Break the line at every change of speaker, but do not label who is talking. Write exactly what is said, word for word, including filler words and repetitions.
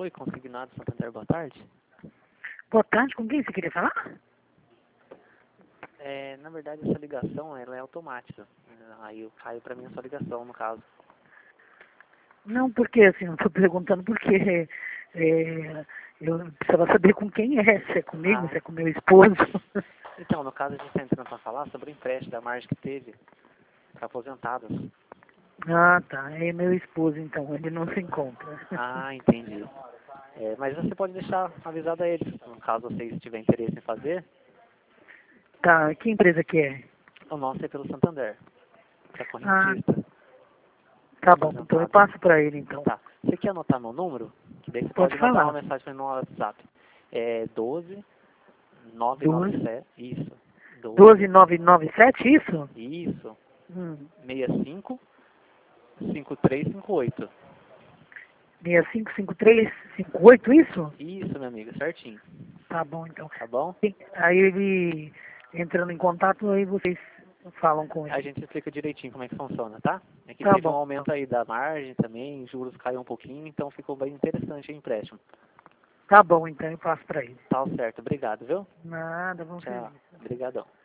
Oi, consignado Santander, boa tarde.
Boa tarde, com quem você queria falar?
É, na verdade, essa ligação ela é automática. Aí caiu para mim a sua ligação, no caso.
Não, porque assim, eu estou perguntando porque é, eu precisava saber com quem é, se é comigo,
Ah,
se é com meu esposo.
então, no caso, a gente está entrando para falar sobre o empréstimo da margem que teve para aposentados.
Ah, tá, é meu esposo então, ele não se encontra.
Ah, entendi. É, mas você pode deixar avisado a eles, no caso vocês tiverem interesse em fazer.
Tá, que empresa que é?
O nosso é pelo Santander, que é
Ah,
correntista,
tá bom, então eu
aposentado.
passo para ele então.
Tá. Você quer anotar meu número? Que daí você
Pode
pode mandar uma
falar.
mensagem para mim no WhatsApp. É doze nove nove
doze,
sete. Isso.
doze
doze.
nove nove sete, isso?
Isso.
Hum,
sessenta e cinco, cinquenta e três cinquenta e oito.
seis cinco cinco três cinco oito, isso?
Isso, meu amigo, certinho.
Tá bom então.
Tá bom?
Aí ele entrando em contato, aí vocês falam com
A
ele.
gente explica direitinho como é que funciona, tá? É que
Tá
teve um
bom.
aumento aí da margem também, juros caiu um pouquinho, então ficou bem interessante o empréstimo.
Tá bom, então eu passo para ele.
Tá certo, obrigado, viu?
Nada, bom
Tchau.
serviço.
Obrigadão.